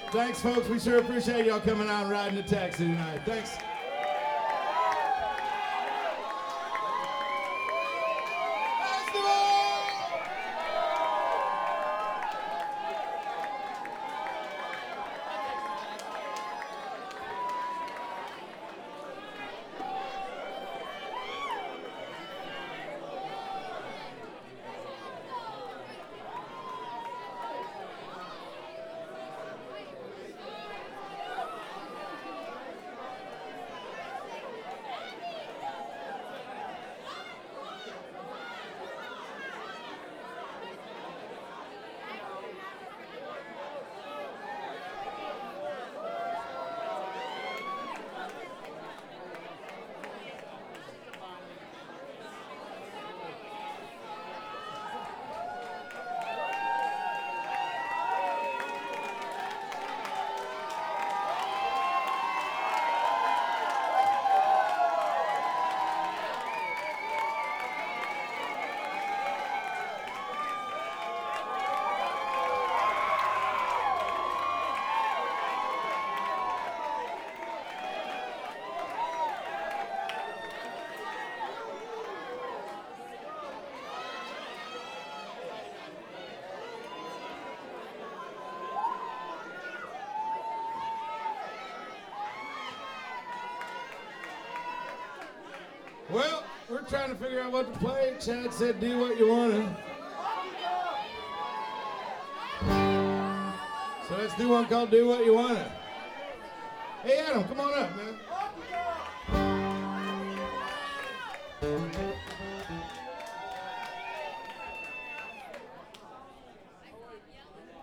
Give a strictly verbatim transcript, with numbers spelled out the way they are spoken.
Thanks, folks. We sure appreciate y'all coming out and riding the taxi tonight. Thanks. Well, we're trying to figure out what to play. Chad said do what you want to. So let's do one called Do What You Want to. Hey, Adam, come on up, man.